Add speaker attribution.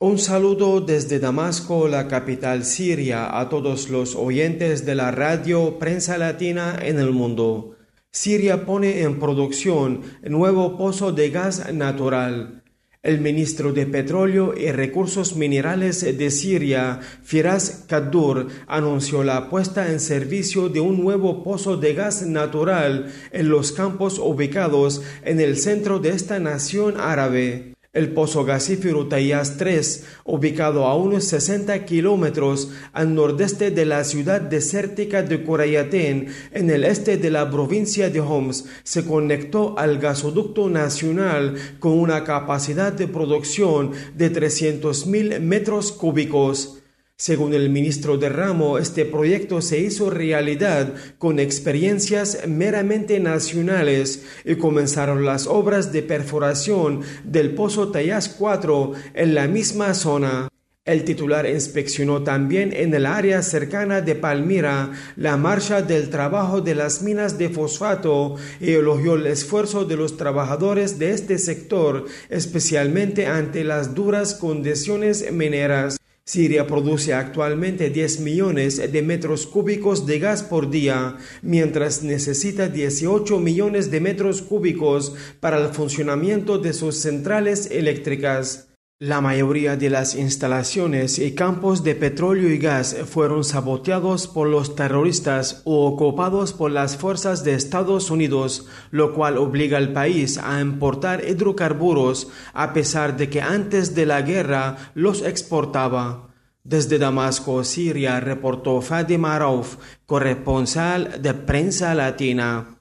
Speaker 1: Un saludo desde Damasco, la capital siria, a todos los oyentes de la radio Prensa Latina en el mundo. Siria pone en producción nuevo pozo de gas natural. El ministro de Petróleo y Recursos Minerales de Siria, Firas Kaddour, anunció la puesta en servicio de un nuevo pozo de gas natural en los campos ubicados en el centro de esta nación árabe. El pozo gasífero Tayas 3, ubicado a unos 60 kilómetros al nordeste de la ciudad desértica de Kurayatén, en el este de la provincia de Homs, se conectó al gasoducto nacional con una capacidad de producción de 300.000 metros cúbicos. Según el ministro de Ramo, este proyecto se hizo realidad con experiencias meramente nacionales y comenzaron las obras de perforación del pozo Tayas 4 en la misma zona. El titular inspeccionó también en el área cercana de Palmira la marcha del trabajo de las minas de fosfato y elogió el esfuerzo de los trabajadores de este sector, especialmente ante las duras condiciones mineras. Siria produce actualmente 10 millones de metros cúbicos de gas por día, mientras necesita 18 millones de metros cúbicos para el funcionamiento de sus centrales eléctricas. La mayoría de las instalaciones y campos de petróleo y gas fueron saboteados por los terroristas o ocupados por las fuerzas de Estados Unidos, lo cual obliga al país a importar hidrocarburos a pesar de que antes de la guerra los exportaba. Desde Damasco, Siria, reportó Fadima Rauf, corresponsal de Prensa Latina.